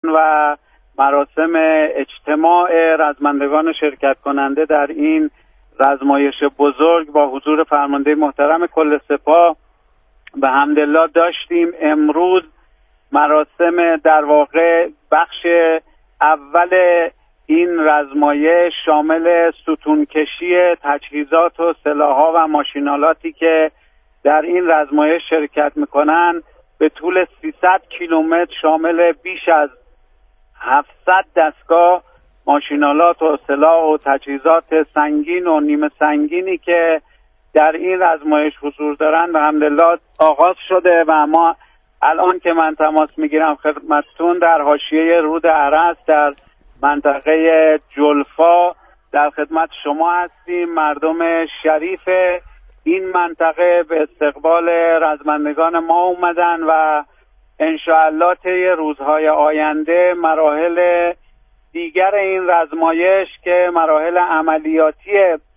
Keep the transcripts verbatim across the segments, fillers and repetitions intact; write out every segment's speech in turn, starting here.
و مراسم اجتماع رزمندگان شرکت کننده در این رزمایش بزرگ با حضور فرمانده محترم کل سپاه به حمدالله داشتیم. امروز مراسم در واقع بخش اول این رزمایش شامل ستونکشی تجهیزات و سلاح‌ها و ماشینالاتی که در این رزمایش شرکت میکنن به طول سیصد کیلومتر شامل بیش از هفتصد دستگاه ماشینالات و سلاح و تجهیزات سنگین و نیمه سنگینی که در این رزمایش حضور دارن به حمدالله آغاز شده و ما الان که من تماس میگیرم خدمتتون در حاشیه رود ارس در منطقه جلفا در خدمت شما هستیم. مردم شریف این منطقه به استقبال رزمندگان ما اومدن و انشاءالله طی روزهای آینده مراحل دیگر این رزمایش که مراحل عملیاتی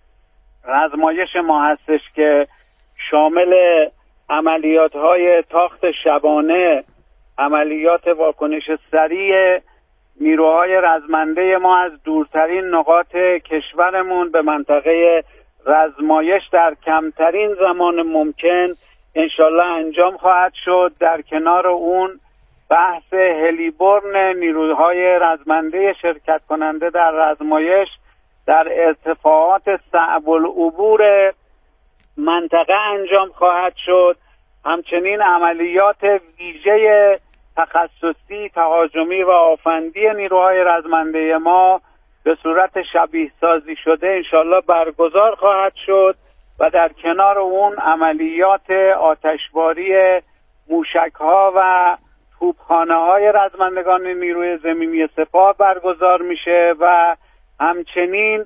رزمایش ما هستش که شامل عملیات‌های تاخت شبانه، عملیات واکنش سریع نیروهای رزمنده ما از دورترین نقاط کشورمون به منطقه رزمایش در کمترین زمان ممکن انشالله انجام خواهد شد. در کنار اون بحث هلیبرن نیروهای رزمنده شرکت کننده در رزمایش در ارتفاعات صعب العبور منطقه انجام خواهد شد. همچنین عملیات ویژه تخصصی تهاجمی و آفندی نیروهای رزمنده ما به صورت شبیه سازی شده انشالله برگزار خواهد شد و در کنار اون عملیات آتشباری موشک‌ها و توپخانه‌های رزمندگان نیروی زمینی سپاه برگزار میشه و همچنین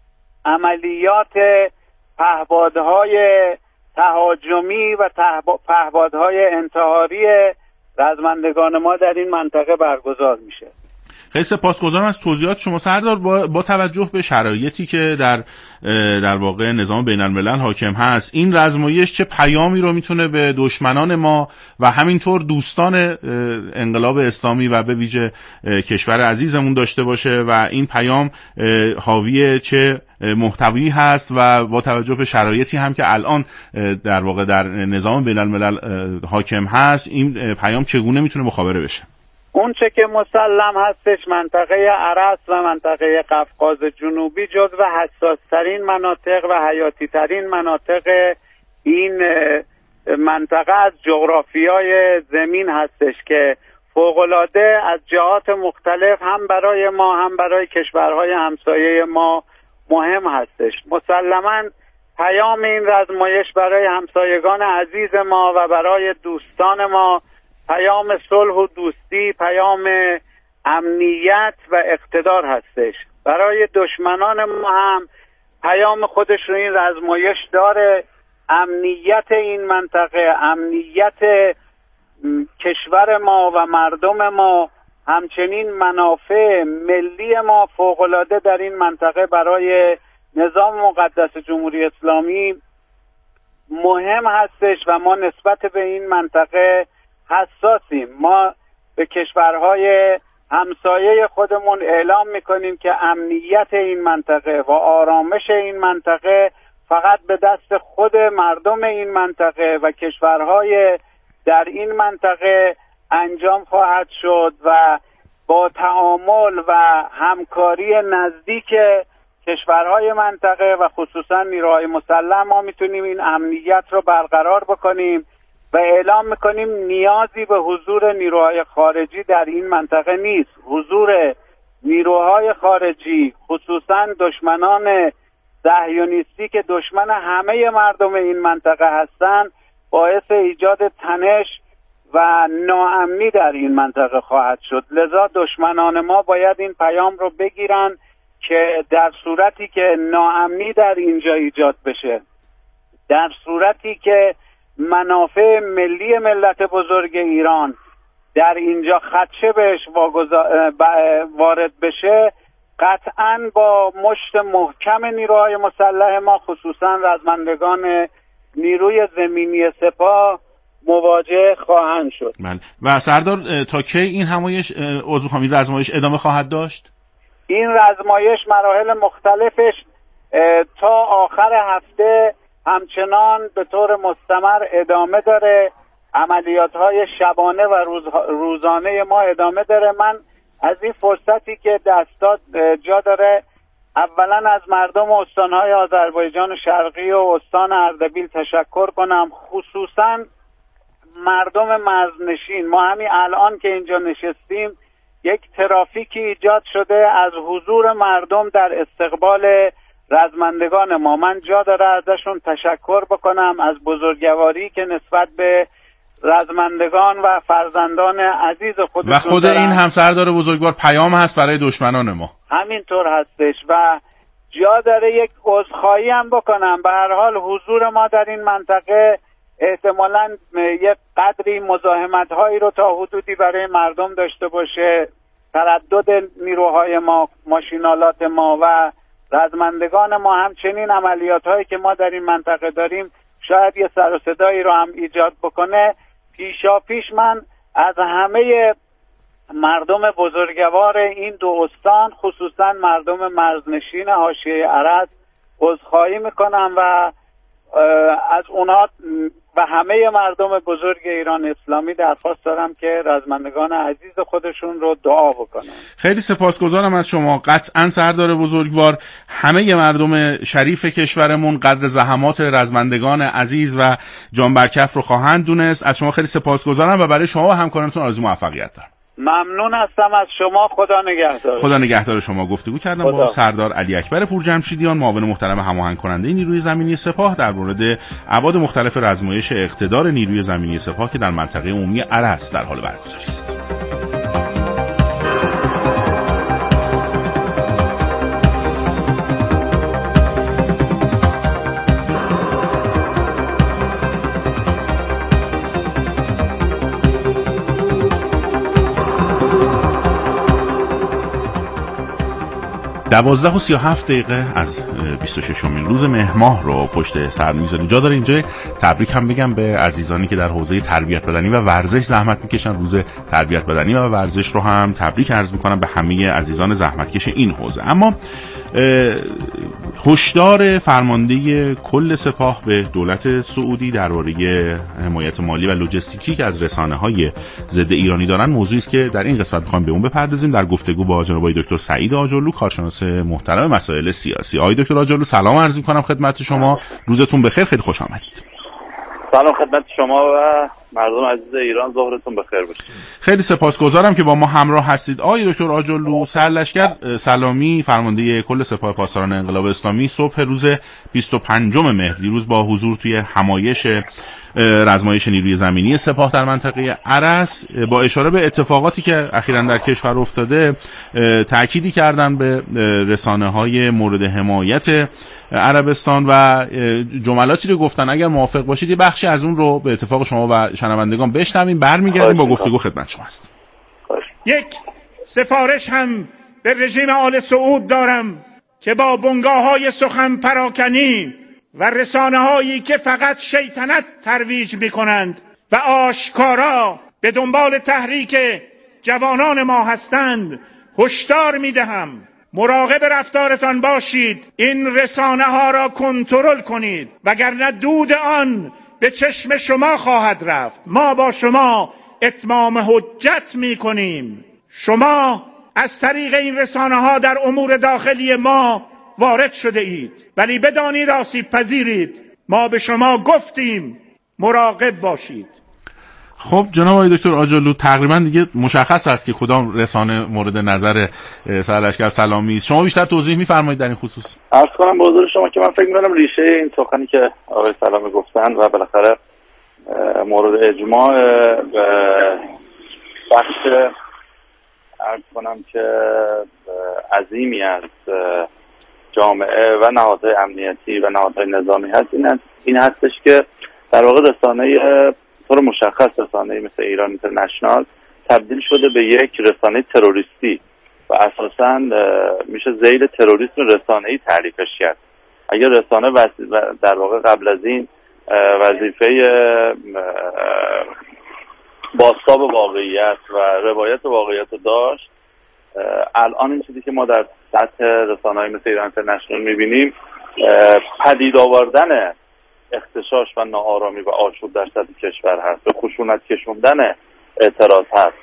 عملیات پهپادهای تهاجمی و پهپادهای انتحاری رزمندگان ما در این منطقه برگزار میشه. خیلی سپاسگزارم از توضیحات شما سردار. با, با توجه به شرایطی که در در واقع نظام بین الملل حاکم هست این رزمایش چه پیامی رو میتونه به دشمنان ما و همینطور دوستان انقلاب اسلامی و به ویژه کشور عزیزمون داشته باشه و این پیام حاوی چه محتوی هست و با توجه به شرایطی هم که الان در واقع در نظام بین الملل حاکم هست این پیام چگونه میتونه مخابره بشه؟ اون چه که مسلم هستش منطقه ارس و منطقه قفقاز جنوبی جزو حساسترین مناطق و حیاتی ترین مناطق این منطقه از جغرافیای زمین هستش که فوق‌العاده از جهات مختلف هم برای ما هم برای کشورهای همسایه ما مهم هستش. مسلماً پیام این رزمایش برای همسایگان عزیز ما و برای دوستان ما پیام صلح و دوستی، پیام امنیت و اقتدار هستش. برای دشمنان ما هم پیام خودش رو این رزمایش داره. امنیت این منطقه، امنیت کشور ما و مردم ما، همچنین منافع ملی ما فوق‌العاده در این منطقه برای نظام مقدس جمهوری اسلامی مهم هستش و ما نسبت به این منطقه حساسیم. ما به کشورهای همسایه خودمون اعلام میکنیم که امنیت این منطقه و آرامش این منطقه فقط به دست خود مردم این منطقه و کشورهای در این منطقه انجام خواهد شد و با تعامل و همکاری نزدیک کشورهای منطقه و خصوصا نیروهای مسلح ما میتونیم این امنیت رو برقرار بکنیم و اعلام میکنیم نیازی به حضور نیروهای خارجی در این منطقه نیست. حضور نیروهای خارجی خصوصا دشمنان صهیونیستی که دشمن همه مردم این منطقه هستند باعث ایجاد تنش و ناامنی در این منطقه خواهد شد. لذا دشمنان ما باید این پیام رو بگیرن که در صورتی که ناامنی در اینجا ایجاد بشه، در صورتی که منافع ملی ملت بزرگ ایران در اینجا خدشه بهش وارد بشه، قطعاً با مشت محکم نیروهای مسلح ما خصوصاً رزمندگان نیروی زمینی سپاه مواجه خواهند شد. بله. و سردار تا کی این همایش عضو خواهم این رزمایش ادامه خواهد داشت؟ این رزمایش مراحل مختلفش تا آخر هفته همچنان به طور مستمر ادامه داره. عملیات‌های شبانه و روز روزانه ما ادامه داره. من از این فرصتی که دستات جا داره اولا از مردم استان‌های آذربایجان شرقی و استان اردبیل تشکر کنم، خصوصا مردم مرزنشین. ما همین الان که اینجا نشستیم یک ترافیکی ایجاد شده از حضور مردم در استقبال رزمندگان ما. من جا داره ازشون تشکر بکنم از بزرگواری که نسبت به رزمندگان و فرزندان عزیز خودشون و خود دارن. این هم سردار بزرگوار پیام هست برای دشمنان ما. همینطور هستش و جا داره یک عذرخواهی هم بکنم. به هر حال حضور ما در این منطقه احتمالاً یک قدری مزاحمت هایی رو تا حدودی برای مردم داشته باشه. تردد نیروهای ما، ماشینالات ما و رزمندگان ما، همچنین عملیات هایی که ما در این منطقه داریم شاید یه سر و صدایی رو هم ایجاد بکنه. پیشا پیش من از همه مردم بزرگوار این دو استان، خصوصا مردم مرزنشین حاشیه عرض، عذرخواهی میکنم و از اونها و همه مردم بزرگ ایران اسلامی درخواست دارم که رزمندگان عزیز خودشون رو دعا بکنن. خیلی سپاسگزارم از شما. قطعا سردار بزرگوار همه مردم شریف کشورمون قدر زحمات رزمندگان عزیز و جان برکف رو خواهند دونست. از شما خیلی سپاسگزارم و برای شما و همکارانتون آرزوی موفقیت دارم. ممنون هستم از شما. خدا نگهدار. خدا نگهدار شما. گفتگو کردم خدا. با سردار علی اکبر پورجمشیدیان، معاون محترم هماهنگ کننده نیروی زمینی سپاه، در مورد ابعاد مختلف رزمایش اقتدار نیروی زمینی سپاه که در منطقه عمومی ارس در حال برگزاری است. دوازده و سی و هفت دقیقه از بیست و ششمین روز مهر ماه رو پشت سر میذاریم. جا داره اینجا تبریک هم بگم به عزیزانی که در حوزه تربیت بدنی و ورزش زحمت میکشن. روز تربیت بدنی و ورزش رو هم تبریک عرض میکنم به همه عزیزان زحمتکش این حوزه. اما هشدار فرمانده کل سپاه به دولت سعودی درباره حمایت مالی و لوجستیکی که از رسانه‌های ضد ایرانی دارن موضوعی است که در این قسمت می‌خوایم به اون بپردازیم در گفتگو با جناب آقای دکتر سعید آجرلو، کارشناس محترم مسائل سیاسی. آقای دکتر آجرلو سلام عرض می‌کنم خدمت شما. روزتون بخیر، خیلی خوش آمدید. سلام خدمت شما و مردم عزیز ایران، ظهرتون بخیر باشه. خیلی سپاسگزارم که با ما همراه هستید. آقای دکتر آجرلو، سرلشکر سلامی فرمانده کل سپاه پاسداران انقلاب اسلامی صبح روز بیست و پنجم مهر دیروز با حضور توی همایش رزمایش نیروی زمینی سپاه در منطقه ارس با اشاره به اتفاقاتی که اخیراً در کشور افتاده تأکیدی کردن به رسانه‌های مورد حمایت عربستان و جملاتی رو گفتن. اگر موافق باشید یه بخشی از اون رو به اتفاق شما و شنوندگان بشنویم، برمیگردیم با گفتگو خدمت شما است. یک سفارش هم به رژیم آل سعود دارم که با بنگاه‌های سخن پراکنی و رسانه‌هایی که فقط شیطنت ترویج می‌کنند و آشکارا به دنبال تحریک جوانان ما هستند هشدار می‌دهم مراقب رفتارتان باشید. این رسانه‌ها را کنترل کنید وگرنه دود آن به چشم شما خواهد رفت. ما با شما اتمام حجت می‌کنیم. شما از طریق این رسانه‌ها در امور داخلی ما وارد شده اید، ولی بدانید آسیب پذیرید. ما به شما گفتیم مراقب باشید. خب جناب آقای دکتر آجرلو، تقریبا دیگه مشخص است که کدام رسانه مورد نظر سرلشکر سلامی است. شما بیشتر توضیح می‌فرمایید در این خصوص؟ عرض کنم به حضور شما که من فکر می‌کنم ریشه این سخنی که آقای سلامی گفتن و بالاخره مورد اجماع بخش عرض کنم که عظیمی از جامعه و نهادهای امنیتی و نهادهای نظامی هست این, هست این هستش که در واقع رسانه طور مشخص رسانه مثل ایران اینترنشنال تبدیل شده به یک رسانه تروریستی و اساساً میشه ذیل تروریسم رسانه‌ای تعریفش کرد. اگر رسانه در واقع قبل از این وظیفه بازتاب واقعیت و روایت واقعیت داشت. الان این چیزی که ما در سطح رسانه‌های مثل ایران اینترنشنال می‌بینیم پدید آوردن اختشاش و ناآرامی و آشوب در سطح کشور هست، به خشونت کشوندن اعتراض هست،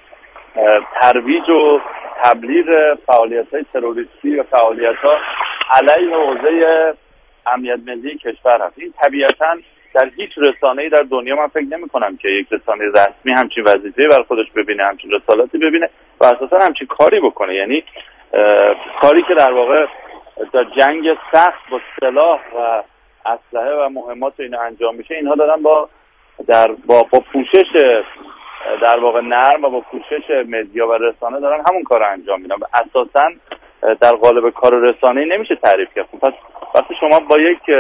ترویج و تبلیغ فعالیت‌های تروریستی و فعالیت‌ها علیه حوزه امنیت ملی کشور هست. این طبیعتاً در هیچ رسانه‌ای در دنیا من فکر نمی‌کنم که یک رسانه رسمی همچین وظیفه‌ای بر خودش ببینه، همچین رسالتی ببینه و اساساً همچین کاری بکنه. یعنی کاری که در واقع در جنگ سخت با سلاح و اسلحه و مهمات اینا انجام میشه، اینها دارن با در با, با پوشش در واقع نرم و با پوشش مدیا و رسانه دارن همون کار رو انجام میدن و اساساً در قالب کار رسانه‌ای نمیشه تعریف کرد. پس وقتی شما با یک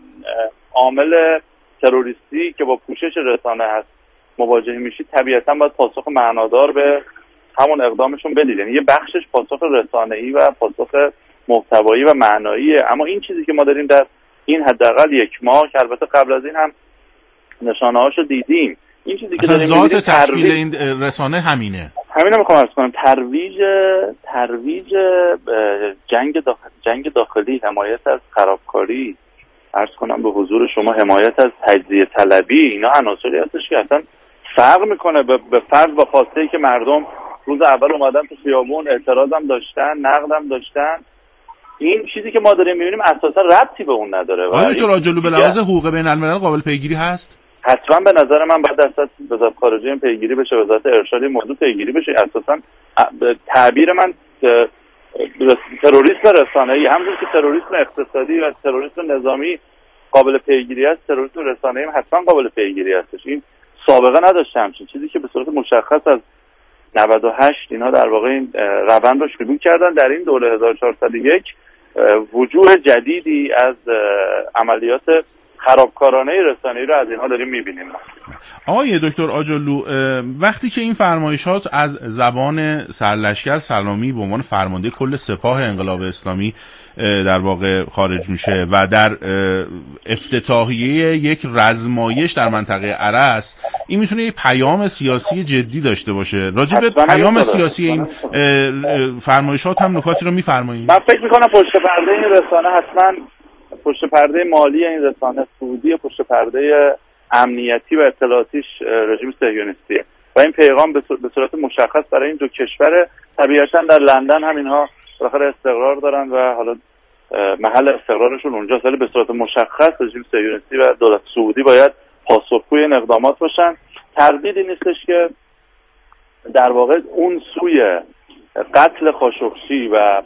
عامل تروریستی که با پوشش رسانه هست مواجه میشید، طبیعتاً باید پاسخ معنادار به همون اقدامشون بدید. یعنی یه بخشش پاسخ رسانه‌ای و پاسخ محتوایی و معناییه. اما این چیزی که ما داریم در این حداقل یک ماه که البته قبل از این هم نشانه‌هاشو دیدیم، این چیزی که داریم ذات تشکیل این رسانه همینه. همینو میخوام عرض کنم، ترویج ترویج جنگ داخل جنگ داخلی، حمایت از خرابکاری، عرض کنم به حضور شما حمایت از تجزیه طلبی، اینا عناصری هستش که اصلا فرق میکنه به فرض با خواسته که مردم روز اول اومدن تو خیابون اعتراضم داشتن، نقدم داشتن. این چیزی که ما داریم میبینیم اساسا ربطی به اون نداره. آیا دکتر آجرلو به لحاظ حقوق بین الملل قابل پیگیری هست؟ حتما به نظر من باید در سطح وزارت خارجه پیگیری بشه، وزارت ارشاد موضوع پیگیری بشه. اساسا تعبیر من تروریسم رسانه‌ای، همونطور که تروریسم اقتصادی و تروریسم نظامی قابل پیگیری است، تروریسم رسانه‌ای هم حتما قابل پیگیری هستش. این سابقه نداشته همچین چیزی که به صورت مشخص از نود و هشت اینا در واقع این روند رو شروع کردن. در این دوره هزار و چهارصد و یک وجوه جدیدی از عملیات خرابکارانه رسانه‌ای رو از اینها داریم می‌بینیم. آقای دکتر آجرلو، وقتی که این فرمایشات از زبان سرلشکر سلامی به عنوان فرمانده کل سپاه انقلاب اسلامی در واقع خارج میشه و در افتتاحیه یک رزمایش در منطقه ارس، این میتونه یک پیام سیاسی جدی داشته باشه. راجع به پیام سیاسی این فرمایشات هم نکاتی رو می‌فرمایید؟ من فکر می‌کنم پشت پرده این رسانه حتما پشت پرده مالی این رسانه سعودی، پشت پرده امنیتی و اطلاعاتیش رژیم صهیونیستیه و این پیغام به صورت مشخص برای این دو کشور. طبیعتاً در لندن هم اینها بالاخره استقرار دارن و حالا محل استقرارشون اونجاست، ولی به صورت مشخص رژیم صهیونیستی و دولت سعودی باید پاسخگوی این اقدامات باشن. تردیدی نیستش که در واقع اون سوی قتل خاشقچی و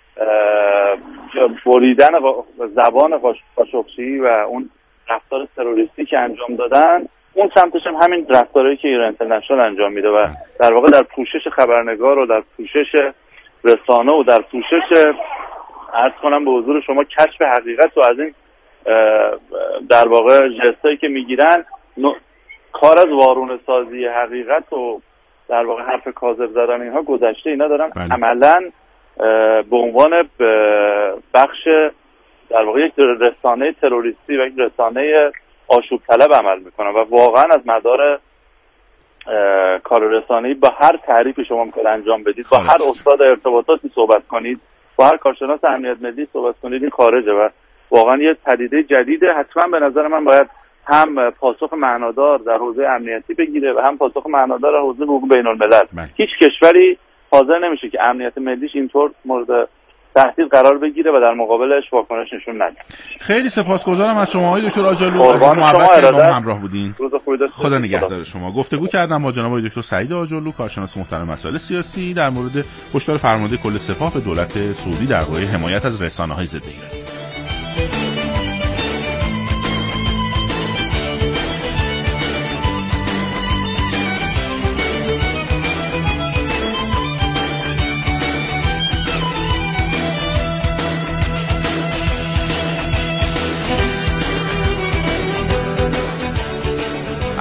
بریدن زبان خاشقچی و اون رفتار تروریستی که انجام دادن، اون سمتش هم همین رفتاری که ایران اینترنشنال انجام میده و در واقع در پوشش خبرنگار و در پوشش رسانه و در پوشش عرض کنم به حضور شما کشف حقیقت و از این در واقع جستایی که میگیرن کار از وارونه سازی حقیقت و در واقع حرف کاذب زدن اینها گذشته. اینا دارن عملاً به عنوان بخش در واقع یک رسانه تروریستی و یک رسانه آشوب طلب عمل میکنن و واقعا از مدار کار رسانه‌ای با هر تعریفی شما میخواید انجام بدید، با هر استاد ارتباطاتی صحبت کنید، با هر کارشناس امنیت ملی صحبت کنید، این خارجه و واقعا یه پدیده جدیده. حتما به نظر من باید هم پاسخ معنادار در حوزه امنیتی بگیره و هم پاسخ معنادار در حوزه حقوق بین الملل. هیچ کشوری حاضر نمیشه که امنیت ملیش اینطور مورد تهدید قرار بگیره و در مقابلش واکنش نشون نده. خیلی سپاسگزارم از شما آقای دکتر آجرلو، از محبت که با ما همراه بودین. خدا نگهدار شما. گفتگو کردم با جناب آقای دکتر سعید آجرلو، کارشناس محترم مسائل سیاسی، در مورد هشدار فرمانده کل سپاه به دولت سعودی درباره حمایت از رسانه‌های ضد ایران.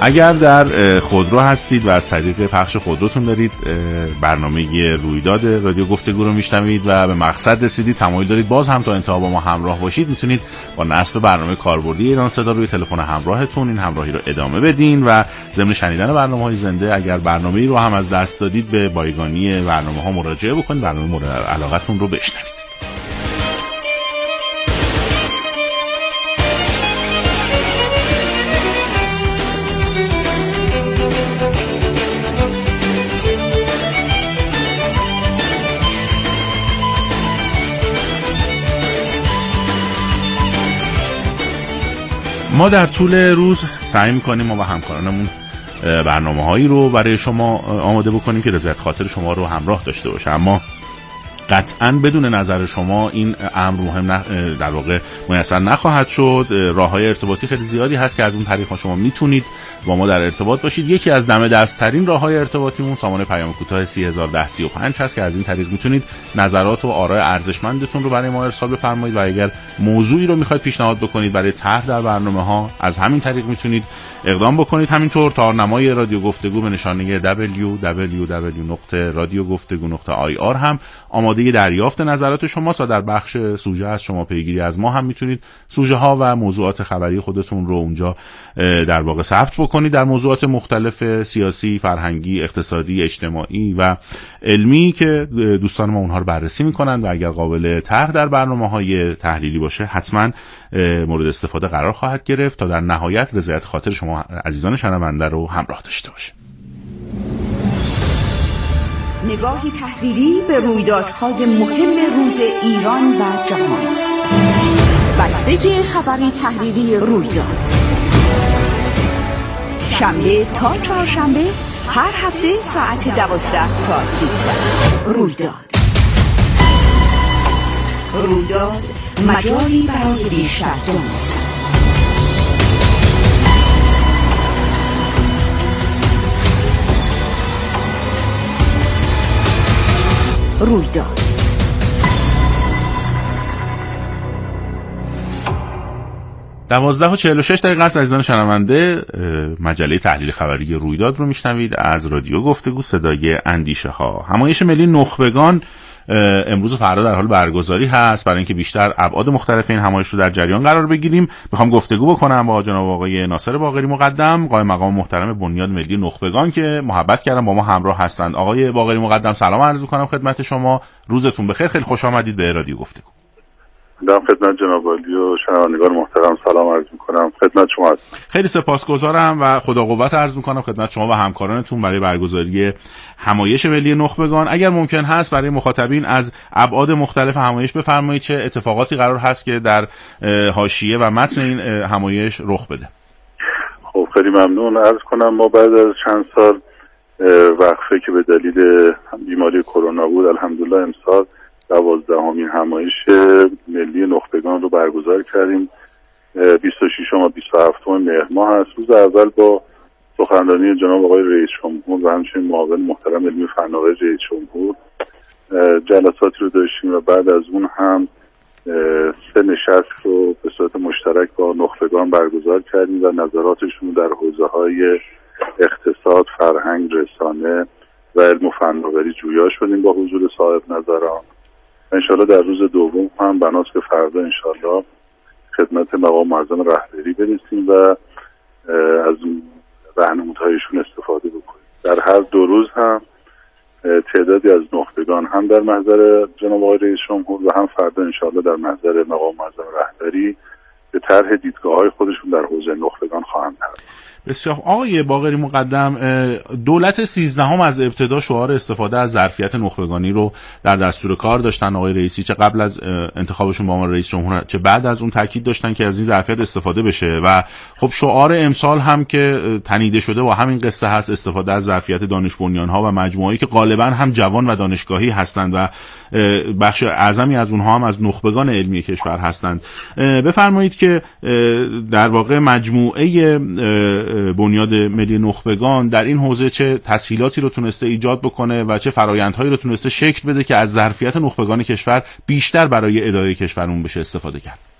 اگر در خودرو هستید و از طریق پخش خودروتون دارید برنامه رویداد رادیو گفتگو رو میشنوید و به مقصد رسیدید، تمایل دارید باز هم تا انتها با ما همراه باشید، میتونید با نصب برنامه کاربردی ایران صدا روی تلفن همراهتون این همراهی رو ادامه بدین و ضمن شنیدن برنامه‌های زنده اگر برنامه‌ای رو هم از دست دادید به بایگانی برنامه‌ها مراجعه بکنید، برنامه مورد علاقتون رو بشنوید. ما در طول روز سعی می‌کنیم ما و همکارانمون برنامه‌هایی رو برای شما آماده بکنیم که رضایت خاطر شما رو همراه داشته باشه، اما قطعاً بدون نظر شما این امر مهم نخ... در واقع میسر نخواهد شد. راه‌های ارتباطی خیلی زیادی هست که از اون طریق شما میتونید با ما در ارتباط باشید. یکی از دم دست‌ترین راه‌های ارتباطیمون سامانه پیام کوتاه سه هزار و ده سی و پنج هست که از این طریق میتونید نظرات و آراء ارزشمندتون رو برای ما ارسال بفرمایید و اگر موضوعی رو میخواید پیشنهاد بکنید برای طرح در برنامه‌ها از همین طریق میتونید اقدام بکنید. همینطور تارنمای رادیو گفتگو به نشانه دبلیو دبلیو دبلیو نقطه رادیو گفتگو نقطه آی آر هم آماده دریافت نظرات شماست و در بخش سوژه از شما پیگیری از ما هم میتونید سوژه ها و موضوعات خبری خودتون رو اونجا در واقع ثبت بکنید در موضوعات مختلف سیاسی، فرهنگی، اقتصادی، اجتماعی و علمی که دوستان ما اونها رو بررسی میکنن و اگر قابل طرح در برنامه‌های تحلیلی باشه حتما مورد استفاده قرار خواهد گرفت تا در نهایت رضایت خاطر شما عزیزان شنونده رو همراه داشته باشه. نگاهی تحلیلی به رویدادهای مهم روز ایران و جهان. بستگی خبری تحلیلی رویداد شنبه تا چهارشنبه هر هفته ساعت دوازده تا سیزده. رویداد رویداد مجالی برای بیشتر دانستن. رویداد دوازده و چهل و شش دقیقه است. عزیزان شنونده مجله تحلیل خبری رویداد رو میشنوید از رادیو گفتگو صدای اندیشه ها. همایش ملی نخبگان امروز و فردا در حال برگزاری هست. برای اینکه بیشتر ابعاد مختلف این همایش رو در جریان قرار بگیریم میخوام گفتگو بکنم با جناب آقای ناصر باقری مقدم، قائم مقام محترم بنیاد ملی نخبگان که محبت کردن با ما همراه هستند. آقای باقری مقدم سلام عرض می‌کنم خدمت شما، روزتون بخیر، خیلی خوش آمدید به رادیو گفتگو. در خدمت جناب عالی و شنوندگان محترم سلام عرض می‌کنم خدمت شما هستم. خیلی سپاسگزارم و خدا قوت عرض می‌کنم خدمت شما و همکارانتون برای برگزاری همایش ملی نخبگان. اگر ممکن هست برای مخاطبین از ابعاد مختلف همایش بفرمایید، چه اتفاقاتی قرار هست که در حاشیه و متن این همایش رخ بده؟ خب خیلی ممنون. عرض کنم ما بعد از چند سال وقفه که به دلیل بیماری کرونا بود الحمدلله امسال دوازدهمین همایش ملی نخبگان رو برگزار کردیم. بیست و ششم و بیست و هفتم مهر ماه هست. روز اول با سخنرانی جناب آقای رئیس جمهور و همچنین معاون محترم علمی فناوری رئیس جمهور جلساتی رو داشتیم و بعد از اون هم سه نشست رو به صورت مشترک با نخبگان برگزار کردیم و نظراتشون در حوزه‌های اقتصاد، فرهنگ، رسانه و علم و فناوری جویا شدیم با حضور صاحب نظران. انشالله در روز دوم هم بناس که فردا انشالله خدمت مقام معظم رهبری برسیم و از راهنمودهایشون استفاده بکنیم. در هر دو روز هم تعدادی از نخبگان هم در محضر جناب آقای رئیس جمهور و هم فردا انشالله در محضر مقام معظم رهبری به طرح دیدگاه‌های خودشون در حوزه نخبگان خواهند پرداخت. بسیار. آقای باقری مقدم، دولت سیزدهم از ابتدا شعار استفاده از ظرفیت نخبگانی رو در دستور کار داشتن. آقای رئیسی چه قبل از انتخابشون به عنوان رئیس جمهور چه بعد از اون تاکید داشتن که از این ظرفیت استفاده بشه و خب شعار امسال هم که تنیده شده و همین قصه هست، استفاده از ظرفیت دانش بنیان‌ها و مجموعه‌ای که غالبا هم جوان و دانشگاهی هستند و بخش اعظمی از اونها هم از نخبگان علمی کشور هستند. بفرمایید که در واقع مجموعه بنیاد ملی نخبگان در این حوزه چه تسهیلاتی رو تونسته ایجاد بکنه و چه فرآیندهایی رو تونسته شکل بده که از ظرفیت نخبگان کشور بیشتر برای اداره کشورمون بشه استفاده کرد.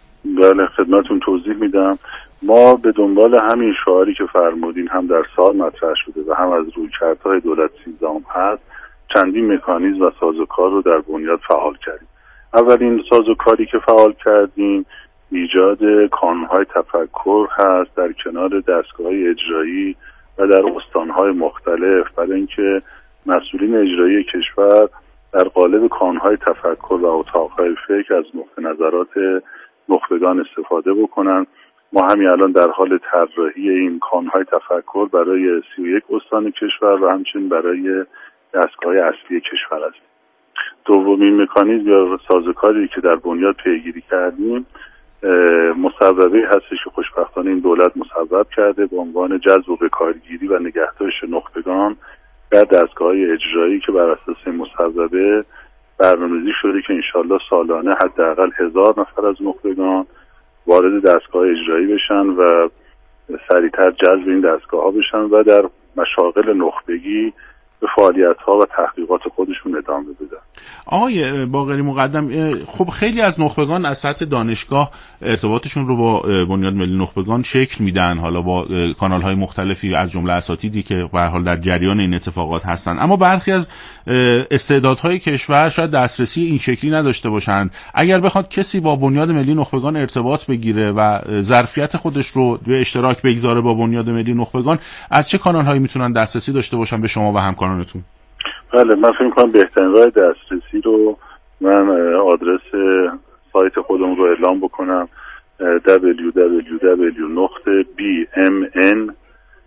بله خدمتون توضیح میدم. ما به دنبال همین شعاری که فرمودین هم در سال مطرح شده و هم از رویکردهای دولت سیزدهم هست، چندین مکانیزم و سازوکار رو در بنیاد فعال کردیم. اولین سازوکاری که فعال کردیم ایجاد کانون‌های تفکر هست در کنار دستگاه‌های اجرایی و در استان‌های مختلف، برای اینکه مسئولین اجرایی کشور در قالب کانون‌های تفکر و اتاق‌های فکر از نقطه نظرات نخبگان استفاده بکنن. ما همین الان در حال طراحی این کانون‌های تفکر برای سی و یک استان کشور و همچنین برای دستگاه اصلی کشور هستیم. دومین مکانیزم یا سازوکاری که در بنیاد پیگیری کردیم مصوبه هستش که خوشبختانه این دولت مصوب کرده به عنوان جذب و بکارگیری و نگهداشت نخبگان در دستگاه اجرایی که بر اساس این مصوبه برنامه‌ریزی شده که انشالله سالانه حداقل هزار نفر از نخبگان وارد دستگاه اجرایی بشن و سریعتر جذب این دستگاه ها بشن و در مشاغل نخبگی به فعالیت ها و تحقیقات خودشون ادامه بدن. آقای باقری مقدم، خب خیلی از نخبگان از سطح دانشگاه ارتباطشون رو با بنیاد ملی نخبگان شکل میدن، حالا با کانال های مختلفی از جمله اساتیدی که به هر حال در جریان این اتفاقات هستن، اما برخی از استعدادهای کشور شاید دسترسی این شکلی نداشته باشند. اگر بخواد کسی با بنیاد ملی نخبگان ارتباط بگیره و ظرفیت خودش رو به اشتراک بگذاره با بنیاد ملی نخبگان، از چه کانال هایی میتونن دسترسی داشته باشن به شما و همکارانتون؟ بله، من فکر می‌کنم بهترین راه دسترسی رو من آدرس سایت خودم رو اعلام بکنم دبلیو دبلیو دبلیو نقطه بی ام ان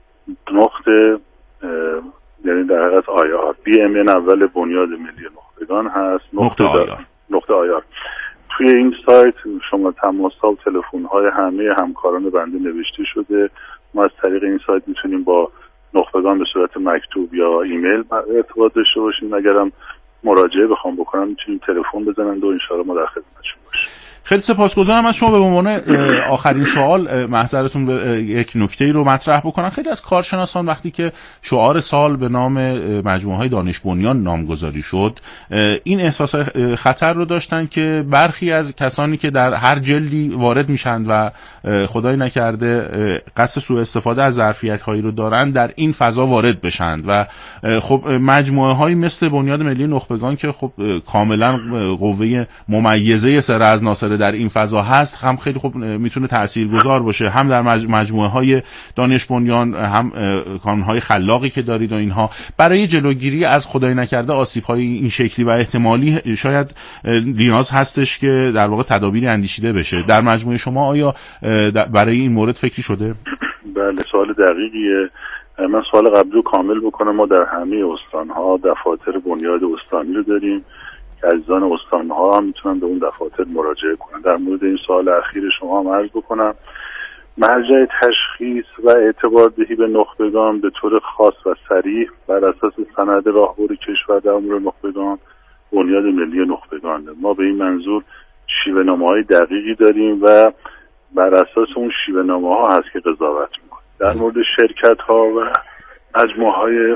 نقطه یعنی در حقیقت آی آر بی ام ان اول بنیاد ملی نخبگان هست نقطه آی آر نقطه آی آر. توی این سایت شما تماس‌ها و تلفن‌های همه همکاران بنده نوشته شده. ما از طریق این سایت میتونیم با نخبگان به صورت مکتوب یا ایمیل ارتباط داشته باشیم. اگرم مراجعه بخوام بکنم میتونیم تلفن بزنند و انشاءالله ما در خدمتشون باشیم. خیلی سپاسگزارم از شما. به عنوان آخرین سوال محضرتون به یک نکته‌ای رو مطرح بکنم. خیلی از کارشناسان وقتی که شعار سال به نام مجموعه‌های دانش بنیان نامگذاری شد، این احساس خطر رو داشتن که برخی از کسانی که در هر جلدی وارد میشن و خدای نکرده قصد سوء استفاده از ظرفیت‌هایی رو دارن در این فضا وارد بشن و خب مجموعه‌هایی مثل بنیاد ملی نخبگان که خب کاملا قوه ممیزه سر از ناصر در این فضا هست، هم خیلی خوب میتونه تاثیرگذار باشه، هم در مجموعه های دانش بنیان، هم کانون های خلاقی که دارید و اینها، برای جلوگیری از خدای نکرده آسیب های این شکلی و احتمالی شاید نیاز هستش که در واقع تدابیری اندیشیده بشه. در مجموعه شما آیا برای این مورد فکری شده؟ بله، سوال دقیقیه. من سوال قبلی رو کامل بکنم. ما در همه استان‌ها دفاتر بنیاد استانی رو داریم که عزیزان استان‌ها هم میتونن به اون دفاتر مراجعه کنن. در مورد این سوال اخیر شما هم عرض بکنم، مرجع تشخیص و اعتبار دهی به نخبگان به طور خاص و صریح بر اساس سند راهبر کشور در امور نخبگان بنیاد ملی نخبگان. ما به این منظور شیوه‌نامه‌های دقیقی داریم و بر اساس اون شیوه‌نامه‌ها هست که قضاوت می‌کنیم. در مورد شرکت‌ها و مجموعه‌های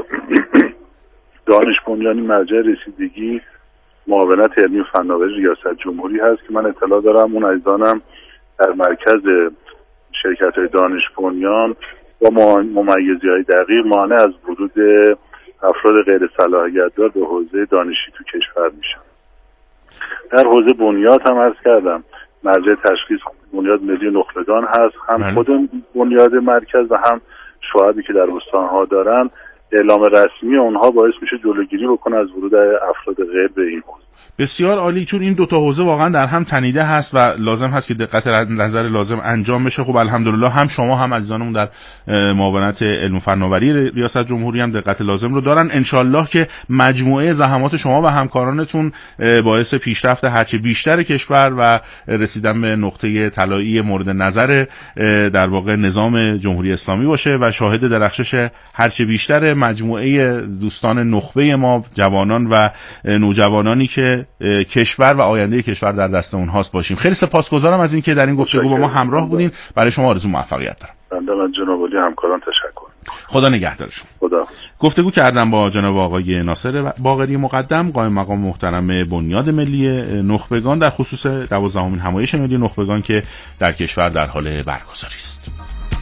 دانش بنیانی مرجع رسیدگی معاونت علمی و فناوری ریاست جمهوری هست که من اطلاع دارم اون عزیزانم در مرکز شرکت‌های دانش بنیان با ممیزی‌های دقیق مانع از ورود افراد غیر صلاحیت دار به حوزه دانشی تو کشور میشن. در حوزه بنیاد هم عرض کردم مرجع تشخیص بنیاد ملی نخبگان هست، هم خود بنیاد مرکز و هم شعبی که در استان‌ها دارن. اعلام رسمی اونها باعث میشه جلوگیری بکنه از ورود افراد غیر به این حوزه. بسیار عالی، چون این دو تا حوزه واقعا در هم تنیده هست و لازم هست که دقت نظر لازم انجام بشه. خب الحمدلله هم شما هم عزیزانمون در معاونت علم و فناوری ریاست جمهوری هم دقت لازم رو دارن. انشالله که مجموعه زحمات شما و همکارانتون باعث پیشرفت هرچه بیشتر کشور و رسیدن به نقطه طلایی مورد نظر در واقع نظام جمهوری اسلامی باشه و شاهد درخشش هرچه بیشتر مجموعه دوستان نخبه ما، جوانان و نوجوانانی که کشور و آینده کشور در دست اونهاست باشیم. خیلی سپاسگزارم از اینکه در این گفتگو با ما همراه بودین. برای شما آرزو موفقیت دارم. بنده از جناب عالی همکاران تشکر. خدا نگهدارشون. خدا. گفتگو کردم با جناب آقای ناصر باقری مقدم، قائم مقام محترم بنیاد ملی نخبگان در خصوص دوازدهمین همایش ملی نخبگان که در کشور در حال برگزاری است.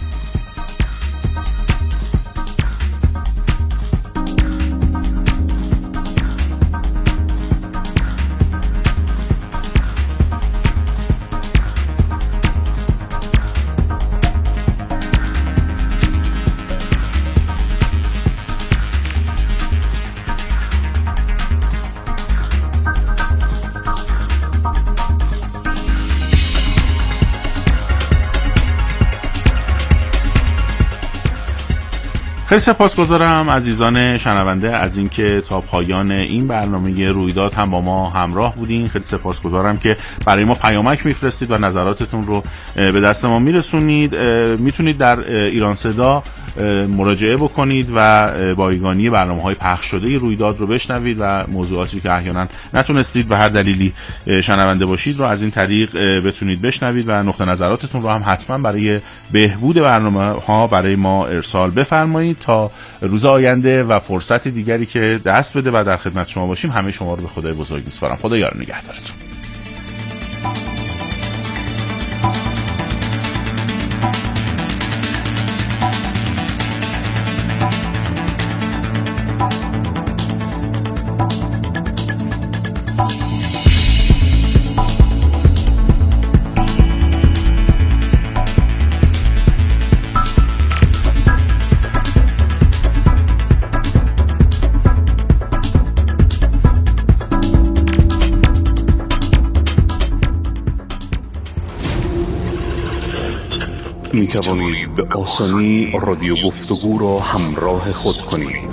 خیلی سپاسگزارم عزیزان شنونده از اینکه تا پایان این برنامه رویداد هم با ما همراه بودین. خیلی سپاسگزارم که برای ما پیامک میفرستید و نظراتتون رو به دست ما میرسونید. میتونید در ایران صدا مراجعه بکنید و بایگانی برنامه‌های پخش شده رویداد رو بشنوید و موضوعاتی که احیانا نتونستید به هر دلیلی شنونده باشید رو از این طریق بتونید بشنوید و نقطه نظراتتون رو هم حتما برای بهبود برنامه‌ها برای ما ارسال بفرمایید. تا روز آینده و فرصت دیگری که دست بده و در خدمت شما باشیم، همه شما رو به خدای بزرگ میسپارم. خدا یار نگهدارتون. می توانید به آسانی رادیو گفتگو را همراه خود کنید.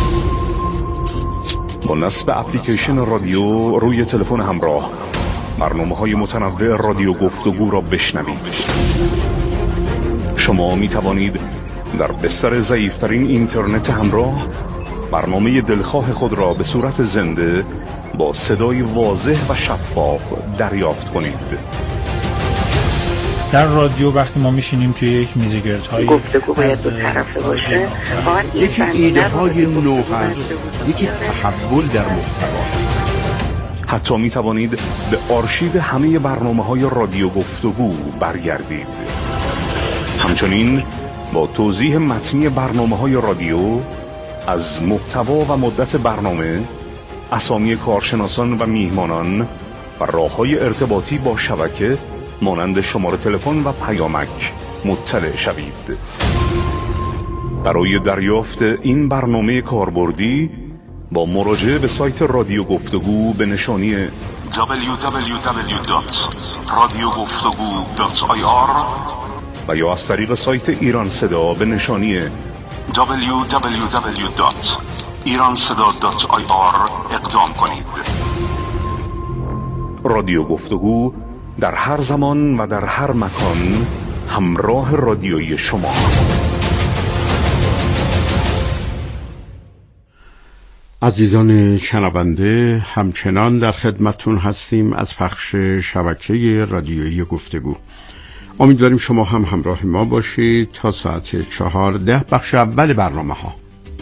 با نصب اپلیکیشن رادیو روی تلفن همراه برنامه‌های متنوع رادیو گفتگو را بشنوید. شما می توانید در بستر ضعیف‌ترین اینترنت همراه برنامه دلخواه خود را به صورت زنده با صدای واضح و شفاف دریافت کنید. در رادیو وقتی ما میشینیم توی یک میزگردهای گفتگو باید دو طرفه باشه، یکی ایده های نو هست، یکی تحول در محتوا. حتی می توانید به آرشیو همه برنامه های رادیو گفتگو برگردید. همچنین با توضیح متنی برنامه های رادیو از محتوا و مدت برنامه، اسامی کارشناسان و میهمانان و راه‌های ارتباطی با شبکه مانند شماره تلفن و پیامک مطلع شوید. برای دریافت این برنامه کاربردی با مراجعه به سایت رادیو گفتگو به نشانی دبلیو دبلیو دبلیو دات رادیو گفتگو دات آی آر و یا از طریق سایت ایران صدا به نشانی دبلیو دبلیو دبلیو دات ایران صدا دات آی آر اقدام کنید. رادیو گفتگو در هر زمان و در هر مکان همراه رادیویی شما. عزیزان شنونده، همچنان در خدمتون هستیم از پخش شبکه رادیویی گفتگو. امیدواریم شما هم همراه ما باشید تا ساعت چهارده بخش اول برنامه ها.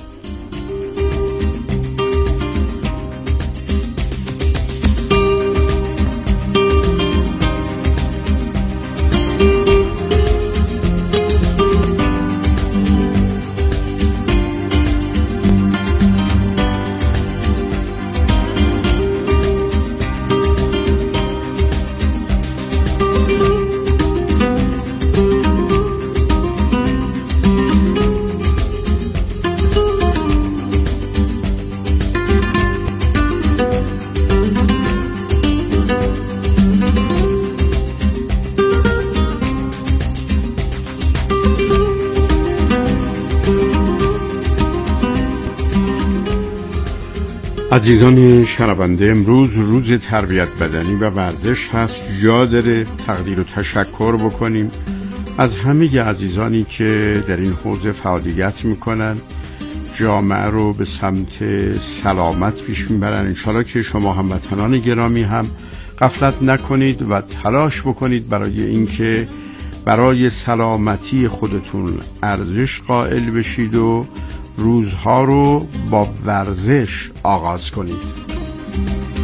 عزیزان شنونده، امروز روز تربیت بدنی و ورزش هست. جا داره تقدیر و تشکر بکنیم از همه عزیزانی که در این حوزه فعالیت میکنن، جامعه رو به سمت سلامت پیش میبرن. انشالله که شما هموطنان گرامی هم غفلت نکنید و تلاش بکنید برای اینکه برای سلامتی خودتون ارزش قائل بشید و روزها رو با ورزش آغاز کنید.